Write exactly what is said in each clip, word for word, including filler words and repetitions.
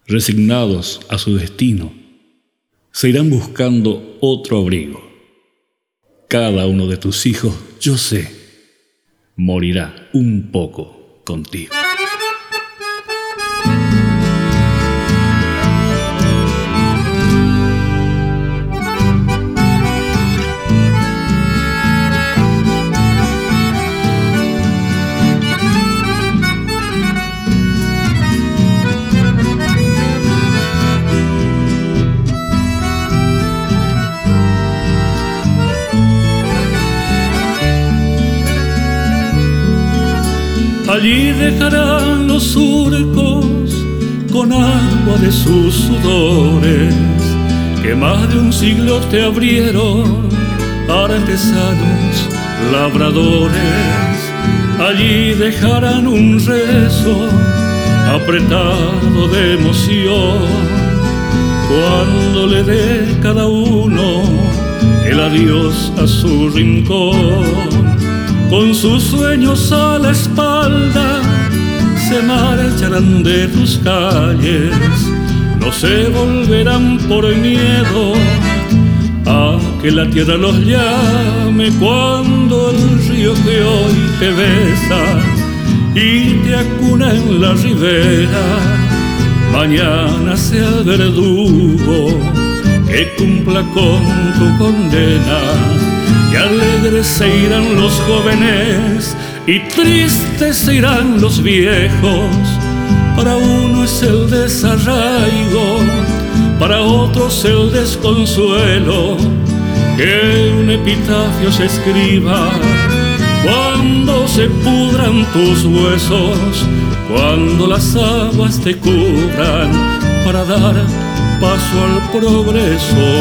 resignados a su destino, se irán buscando otro abrigo. Cada uno de tus hijos, yo sé, morirá un poco contigo. Allí dejarán los surcos con agua de sus sudores, que más de un siglo te abrieron artesanos labradores. Allí dejarán un rezo apretado de emoción, cuando le dé cada uno el adiós a su rincón. Con sus sueños a la espalda se marcharán de tus calles, no se volverán por miedo a que la tierra los llame, cuando el río que hoy te besa y te acuna en la ribera, mañana sea el verdugo que cumpla con tu condena. Y alegres se irán los jóvenes y tristes se irán los viejos. Para uno es el desarraigo, para otros el desconsuelo, que un epitafio se escriba cuando se pudran tus huesos, cuando las aguas te cubran para dar paso al progreso.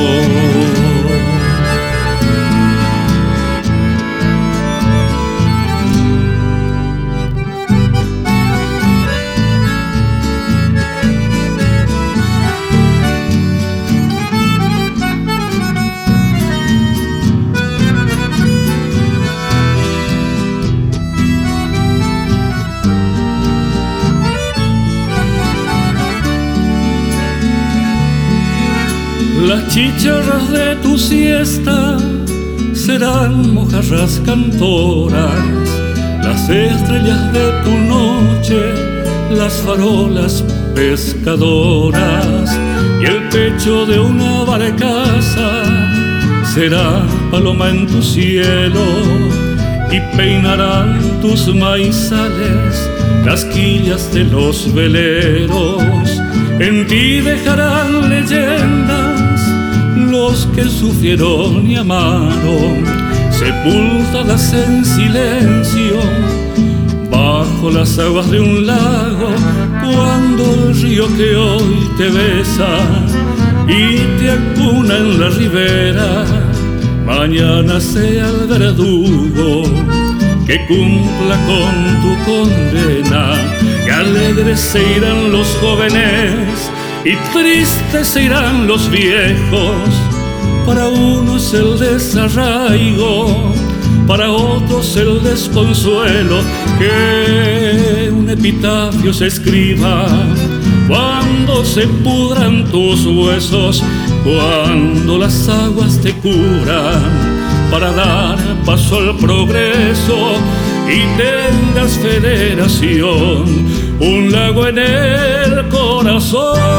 Las chicharras de tu siesta serán mojarras cantoras, las estrellas de tu noche, las farolas pescadoras, y el pecho de una barcaza será paloma en tu cielo, y peinarán tus maizales las quillas de los veleros. En ti dejarán leyendas los que sufrieron y amaron, sepultadas en silencio bajo las aguas de un lago, cuando el río que hoy te besa y te acuna en la ribera, mañana sea el verdugo que cumpla con tu condena. Y alegres se irán los jóvenes y tristes se irán los viejos. Para uno es el desarraigo, para otros el desconsuelo, que un epitafio se escriba cuando se pudran tus huesos, cuando las aguas te cubran para dar paso al progreso, y tengas federación, un lago en el corazón.